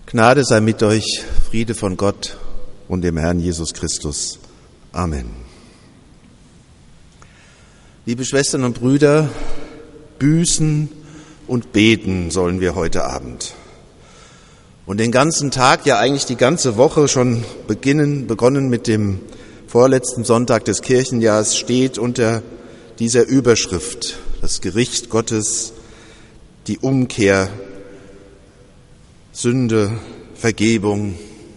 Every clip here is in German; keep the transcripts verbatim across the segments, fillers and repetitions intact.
Gnade sei mit euch, Friede von Gott und dem Herrn Jesus Christus. Amen. Liebe Schwestern und Brüder, büßen und beten sollen wir heute Abend. Und den ganzen Tag, ja eigentlich die ganze Woche schon beginnen, begonnen mit dem vorletzten Sonntag des Kirchenjahres, steht unter dieser Überschrift das Gericht Gottes, die Umkehr, Sünde, Vergebung.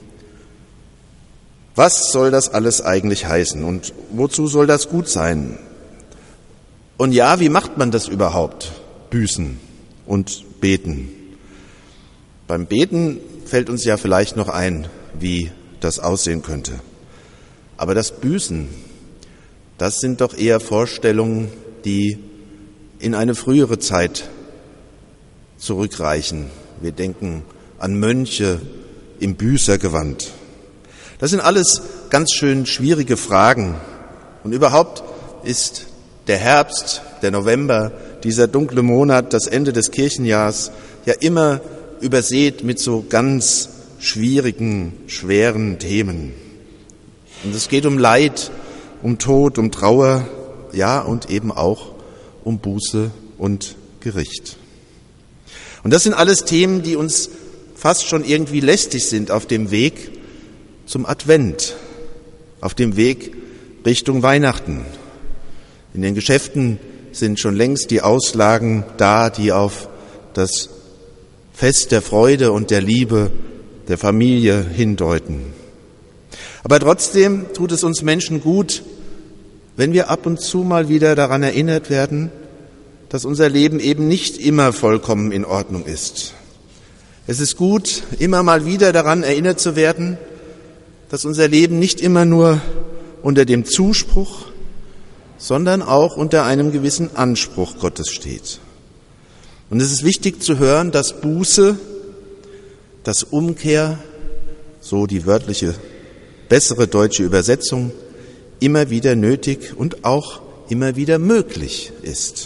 Was soll das alles eigentlich heißen und wozu soll das gut sein? Und ja, wie macht man das überhaupt? Büßen und beten. Beim Beten fällt uns ja vielleicht noch ein, wie das aussehen könnte. Aber das Büßen, das sind doch eher Vorstellungen, die in eine frühere Zeit zurückreichen. Wir denken an Mönche im Büßergewand. Das sind alles ganz schön schwierige Fragen. Und überhaupt ist der Herbst, der November, dieser dunkle Monat, das Ende des Kirchenjahrs, ja immer übersät mit so ganz schwierigen, schweren Themen. Und es geht um Leid, um Tod, um Trauer, ja, und eben auch um Buße und Gericht. Und das sind alles Themen, die uns fast schon irgendwie lästig sind auf dem Weg zum Advent, auf dem Weg Richtung Weihnachten. In den Geschäften sind schon längst die Auslagen da, die auf das Fest der Freude und der Liebe der Familie hindeuten. Aber trotzdem tut es uns Menschen gut, wenn wir ab und zu mal wieder daran erinnert werden, dass unser Leben eben nicht immer vollkommen in Ordnung ist. Es ist gut, immer mal wieder daran erinnert zu werden, dass unser Leben nicht immer nur unter dem Zuspruch, sondern auch unter einem gewissen Anspruch Gottes steht. Und es ist wichtig zu hören, dass Buße, dass Umkehr, so die wörtliche, bessere deutsche Übersetzung, immer wieder nötig und auch immer wieder möglich ist.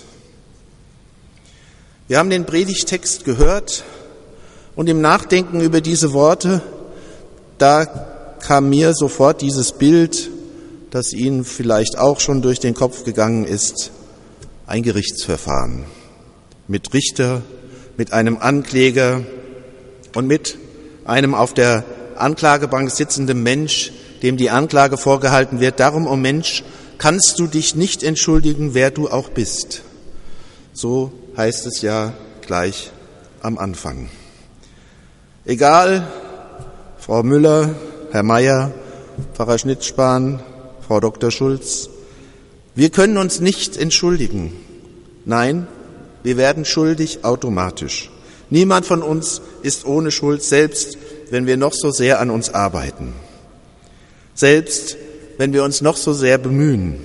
Wir haben den Predigtext gehört und im Nachdenken über diese Worte, da kam mir sofort dieses Bild, das Ihnen vielleicht auch schon durch den Kopf gegangen ist, ein Gerichtsverfahren mit Richter, mit einem Ankläger und mit einem auf der Anklagebank sitzenden Mensch, dem die Anklage vorgehalten wird. Darum, o Mensch, kannst du dich nicht entschuldigen, wer du auch bist. So heißt es ja gleich am Anfang. Egal, Frau Müller, Herr Meier, Pfarrer Schnitzspahn, Frau Doktor Schulz, wir können uns nicht entschuldigen. Nein, wir werden schuldig automatisch. Niemand von uns ist ohne Schuld, selbst wenn wir noch so sehr an uns arbeiten. Selbst wenn wir uns noch so sehr bemühen.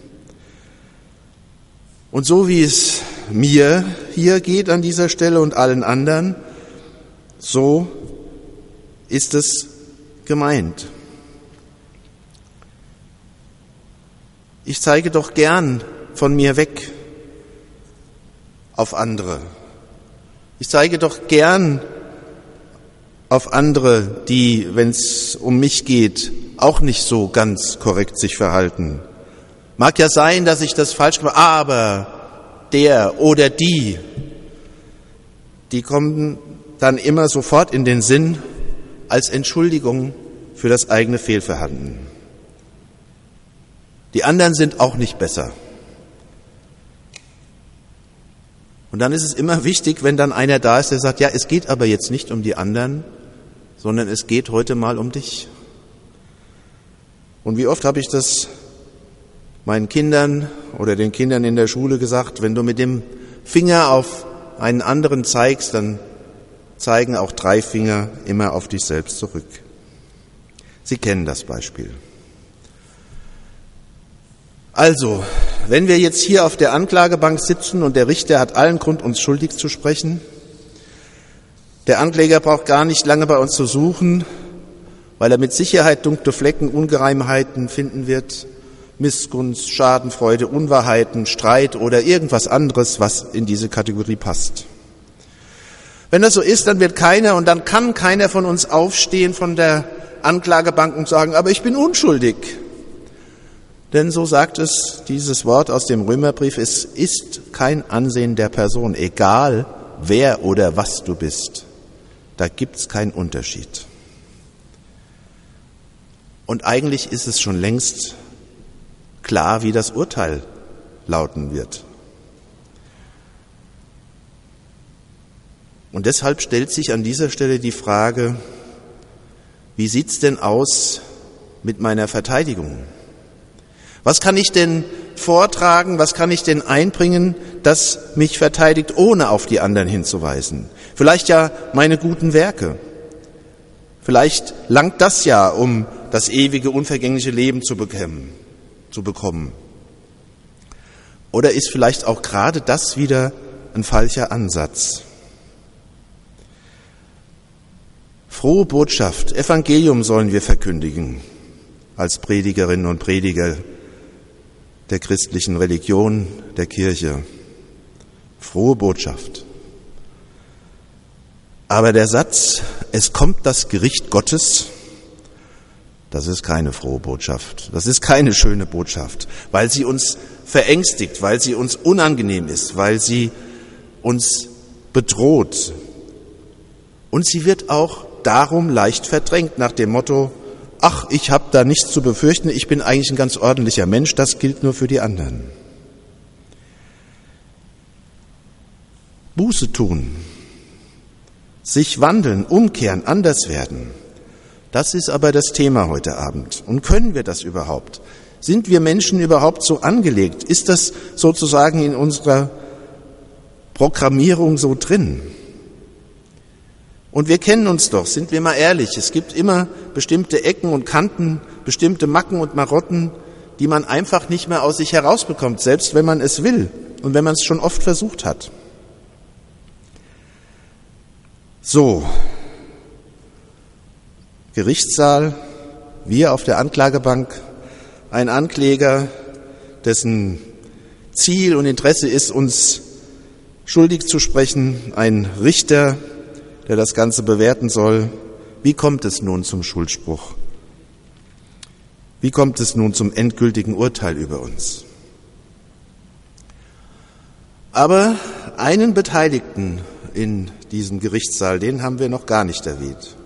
Und so wie es mir hier geht an dieser Stelle und allen anderen, so ist es gemeint. Ich zeige doch gern von mir weg auf andere. Ich zeige doch gern auf andere, die, wenn es um mich geht, auch nicht so ganz korrekt sich verhalten. Mag ja sein, dass ich das falsch gemacht habe, aber der oder die, die kommen dann immer sofort in den Sinn als Entschuldigung für das eigene Fehlverhalten. Die anderen sind auch nicht besser. Und dann ist es immer wichtig, wenn dann einer da ist, der sagt, ja, es geht aber jetzt nicht um die anderen, sondern es geht heute mal um dich. Und wie oft habe ich das meinen Kindern oder den Kindern in der Schule gesagt, wenn du mit dem Finger auf einen anderen zeigst, dann zeigen auch drei Finger immer auf dich selbst zurück. Sie kennen das Beispiel. Also, wenn wir jetzt hier auf der Anklagebank sitzen und der Richter hat allen Grund, uns schuldig zu sprechen, der Ankläger braucht gar nicht lange bei uns zu suchen, weil er mit Sicherheit dunkle Flecken, Ungereimheiten finden wird, Missgunst, Schadenfreude, Unwahrheiten, Streit oder irgendwas anderes, was in diese Kategorie passt. Wenn das so ist, dann wird keiner und dann kann keiner von uns aufstehen von der Anklagebank und sagen, aber ich bin unschuldig. Denn so sagt es dieses Wort aus dem Römerbrief, es ist kein Ansehen der Person, egal wer oder was du bist. Da gibt's keinen Unterschied. Und eigentlich ist es schon längst klar, wie das Urteil lauten wird. Und deshalb stellt sich an dieser Stelle die Frage, wie sieht's denn aus mit meiner Verteidigung? Was kann ich denn vortragen, was kann ich denn einbringen, das mich verteidigt, ohne auf die anderen hinzuweisen? Vielleicht ja meine guten Werke. Vielleicht langt das ja, um das ewige, unvergängliche Leben zu bekommen. Zu bekommen. Oder ist vielleicht auch gerade das wieder ein falscher Ansatz? Frohe Botschaft, Evangelium sollen wir verkündigen als Predigerinnen und Prediger der christlichen Religion, der Kirche. Frohe Botschaft. Aber der Satz, es kommt das Gericht Gottes, das ist keine frohe Botschaft. Das ist keine schöne Botschaft, weil sie uns verängstigt, weil sie uns unangenehm ist, weil sie uns bedroht. Und sie wird auch darum leicht verdrängt nach dem Motto, ach, ich habe da nichts zu befürchten, ich bin eigentlich ein ganz ordentlicher Mensch, das gilt nur für die anderen. Buße tun, sich wandeln, umkehren, anders werden, das ist aber das Thema heute Abend. Und können wir das überhaupt? Sind wir Menschen überhaupt so angelegt? Ist das sozusagen in unserer Programmierung so drin? Und wir kennen uns doch, sind wir mal ehrlich, es gibt immer bestimmte Ecken und Kanten, bestimmte Macken und Marotten, die man einfach nicht mehr aus sich herausbekommt, selbst wenn man es will und wenn man es schon oft versucht hat. So, Gerichtssaal, wir auf der Anklagebank, ein Ankläger, dessen Ziel und Interesse ist, uns schuldig zu sprechen, ein Richter, der das Ganze bewerten soll. Wie kommt es nun zum Schuldspruch? Wie kommt es nun zum endgültigen Urteil über uns? Aber einen Beteiligten in diesem Gerichtssaal, den haben wir noch gar nicht erwähnt.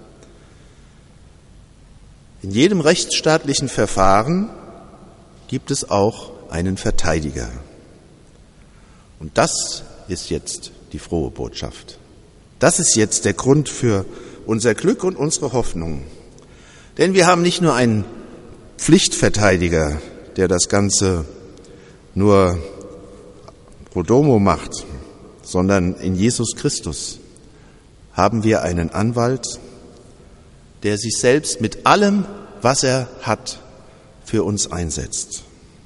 In jedem rechtsstaatlichen Verfahren gibt es auch einen Verteidiger. Und das ist jetzt die frohe Botschaft. Das ist jetzt der Grund für unser Glück und unsere Hoffnung. Denn wir haben nicht nur einen Pflichtverteidiger, der das Ganze nur pro domo macht, sondern in Jesus Christus haben wir einen Anwalt, der sich selbst mit allem, was er hat, für uns einsetzt.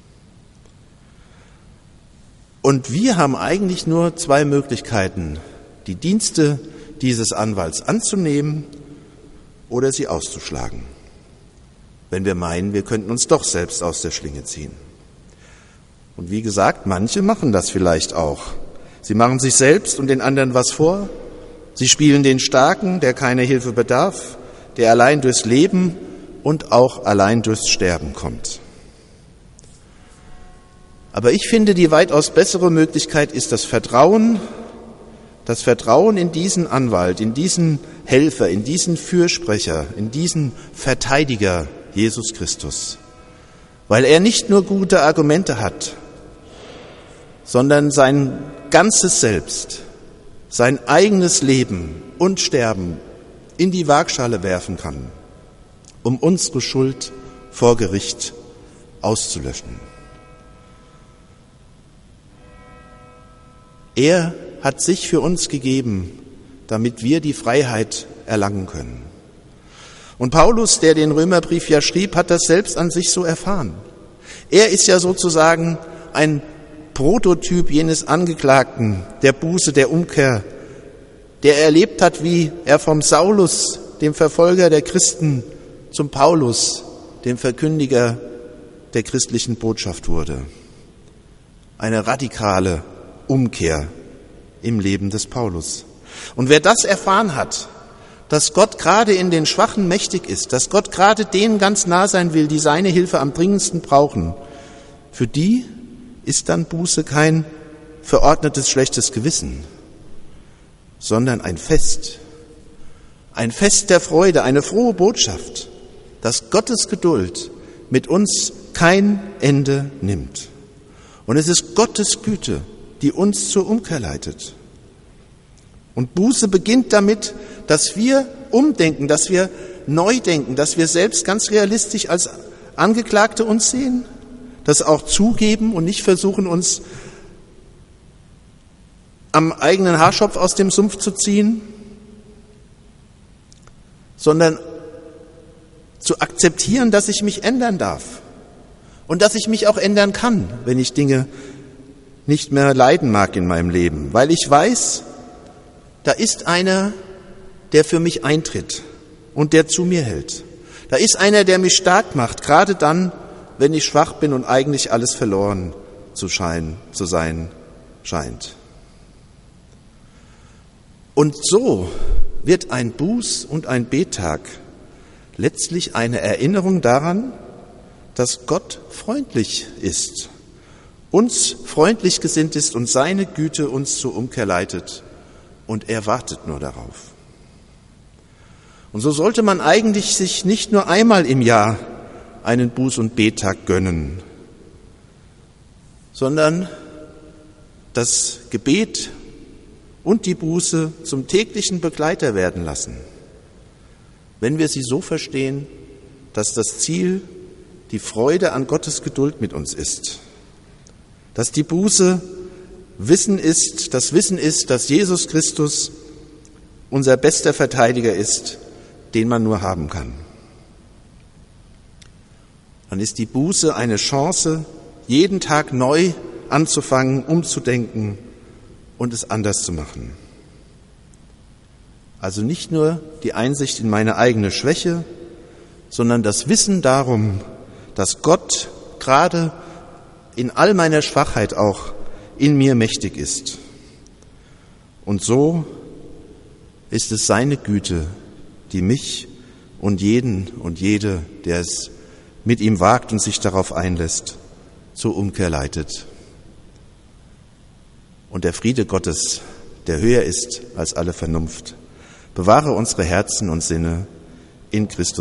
Und wir haben eigentlich nur zwei Möglichkeiten, die Dienste dieses Anwalts anzunehmen oder sie auszuschlagen, wenn wir meinen, wir könnten uns doch selbst aus der Schlinge ziehen. Und wie gesagt, manche machen das vielleicht auch. Sie machen sich selbst und den anderen was vor. Sie spielen den Starken, der keine Hilfe bedarf, der allein durchs Leben und auch allein durchs Sterben kommt. Aber ich finde, die weitaus bessere Möglichkeit ist das Vertrauen, das Vertrauen in diesen Anwalt, in diesen Helfer, in diesen Fürsprecher, in diesen Verteidiger Jesus Christus. Weil er nicht nur gute Argumente hat, sondern sein ganzes Selbst, sein eigenes Leben und Sterben in die Waagschale werfen kann, um unsere Schuld vor Gericht auszulöschen. Er hat sich für uns gegeben, damit wir die Freiheit erlangen können. Und Paulus, der den Römerbrief ja schrieb, hat das selbst an sich so erfahren. Er ist ja sozusagen ein Prototyp jenes Angeklagten, der Buße, der Umkehr, der erlebt hat, wie er vom Saulus, dem Verfolger der Christen, zum Paulus, dem Verkündiger der christlichen Botschaft wurde. Eine radikale Umkehr im Leben des Paulus. Und wer das erfahren hat, dass Gott gerade in den Schwachen mächtig ist, dass Gott gerade denen ganz nah sein will, die seine Hilfe am dringendsten brauchen, für die ist dann Buße kein verordnetes schlechtes Gewissen, sondern ein Fest, ein Fest der Freude, eine frohe Botschaft, dass Gottes Geduld mit uns kein Ende nimmt. Und es ist Gottes Güte, die uns zur Umkehr leitet. Und Buße beginnt damit, dass wir umdenken, dass wir neu denken, dass wir selbst ganz realistisch als Angeklagte uns sehen, das auch zugeben und nicht versuchen, uns am eigenen Haarschopf aus dem Sumpf zu ziehen, sondern zu akzeptieren, dass ich mich ändern darf und dass ich mich auch ändern kann, wenn ich Dinge nicht mehr leiden mag in meinem Leben, weil ich weiß, da ist einer, der für mich eintritt und der zu mir hält. Da ist einer, der mich stark macht, gerade dann, wenn ich schwach bin und eigentlich alles verloren zu, scheinen, zu sein scheint. Und so wird ein Buß- und ein Bettag letztlich eine Erinnerung daran, dass Gott freundlich ist, uns freundlich gesinnt ist und seine Güte uns zur Umkehr leitet. Und er wartet nur darauf. Und so sollte man eigentlich sich nicht nur einmal im Jahr einen Buß- und Bettag gönnen, sondern das Gebet und die Buße zum täglichen Begleiter werden lassen, wenn wir sie so verstehen, dass das Ziel die Freude an Gottes Geduld mit uns ist, dass die Buße Wissen ist, das Wissen ist, dass Jesus Christus unser bester Verteidiger ist, den man nur haben kann. Dann ist die Buße eine Chance, jeden Tag neu anzufangen, umzudenken und es anders zu machen. Also nicht nur die Einsicht in meine eigene Schwäche, sondern das Wissen darum, dass Gott gerade in all meiner Schwachheit auch in mir mächtig ist. Und so ist es seine Güte, die mich und jeden und jede, der es mit ihm wagt und sich darauf einlässt, zur Umkehr leitet. Und der Friede Gottes, der höher ist als alle Vernunft, bewahre unsere Herzen und Sinne in Christus.